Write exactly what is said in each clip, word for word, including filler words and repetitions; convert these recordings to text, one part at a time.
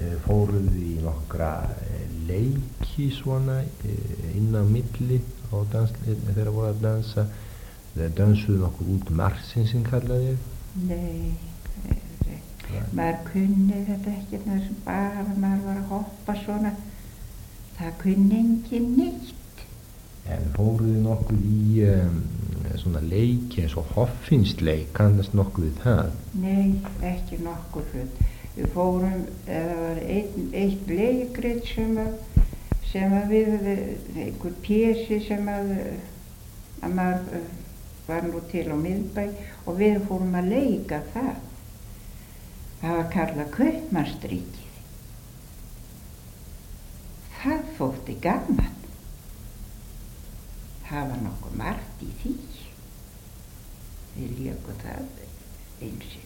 fóruð í nokkra leiki svona inn á milli á dans, þegar voru að dansa, þeir dansuðu nokkuð út marsinn sem kallaði? Nei, maður kunni þetta ekki, bara maður var að hoppa svona, það kunni engin neitt. En fóruð nokkuð í um, svona leiki eins og hoffinsleik, kannast nokkuð við það? Nei, ekki nokkuð hlut. Við fórum, það var ein, eitt leikrit sem að, sem að við, einhver pési sem að, að maður var nú til á Miðbæ og við fórum að leika það. Það var kallað Kaupmannsríkið. Það þótti gaman. Það var nokkuð margt í því. Við lékum það einu sinni.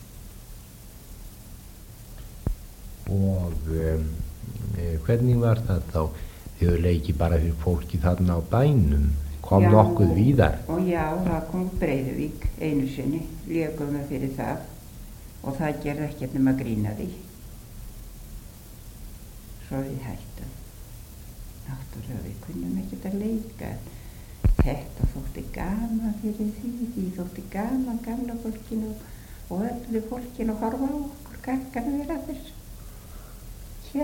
Og um, hvernig var það þá? Þau leiki bara fyrir fólki þarna á bænum, kom já, nokkuð víðar? Og já, það kom Breiðuvík einu sinni, lékum við fyrir það og það gerði ekkert nema að grína því. Svo við hættum. Náttúrulega við kunnum ekkert að leika. Þetta þótti gaman fyrir því, því þótti gaman gamla fólkinu og öllu fólkinu að horfa á okkur, kakkan vera þessu. Já,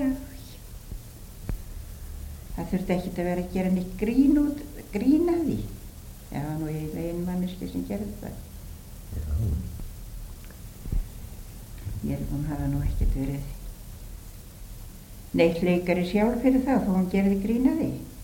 það þurfti ekkert að vera að gera neitt grín út, grín að því. Það var nú einn manneski sem gerði það. Já. Ég hún hafa nú ekkert verið neitt leikari sjálf fyrir það, þó hún gerði grín að því.